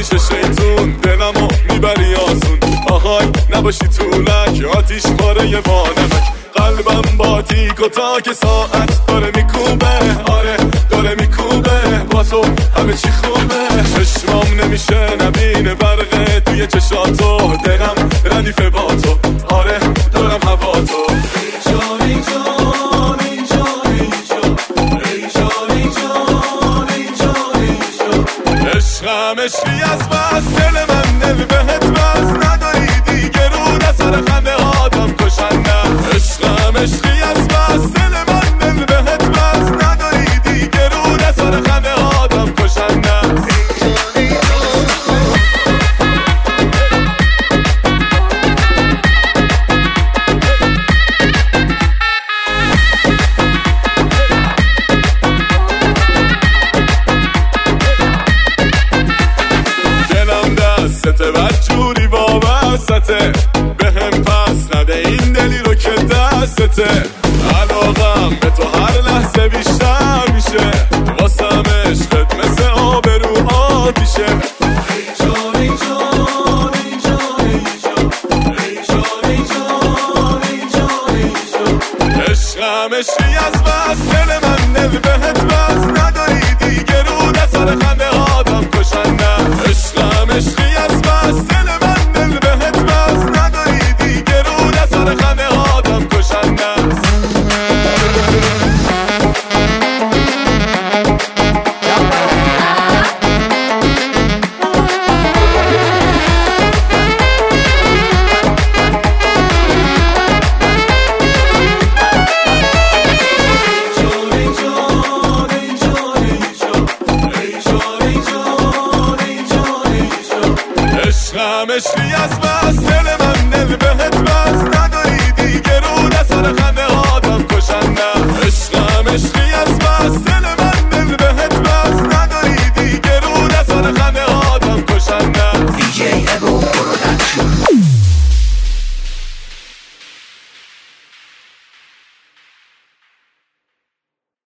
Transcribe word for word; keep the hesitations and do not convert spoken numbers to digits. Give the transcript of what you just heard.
میشه شیطون دلمو میبری آسون. آهای نباشی طولک آتیش پاره یه وانمک. قلبم با تیک و تاک ساعت داره میکوبه. آره داره میکوبه با تو همه چی خوبه. چشمام نمیشه نبینه برقه توی چشاتو. دلم ردیف با تو. آره دارم هوا تو. عشقم عشقی از بس دل من دل بهت بس نداری دیگه رو نسر خنده آدم کشنم. عشقم عشقی از بس دل من دل بهت بس نداری دیگه رو نسر خنده آدم کشنم. دسته بدجوری وابسته به هم پس نده این دلی رو که دستته. علاقم به تو هر لحظه بیشتر میشه واسم عشقت مثل آب رو آتیشه. عشقم عشقی از بس دل من دل بهت بس نداری دیگه رو نسر خنده آدم کشنم. عشقم عشقی از بس دل من دل بهت بس نداری دیگه رو نسر خنده آدم کشنم. عشقم عشقی از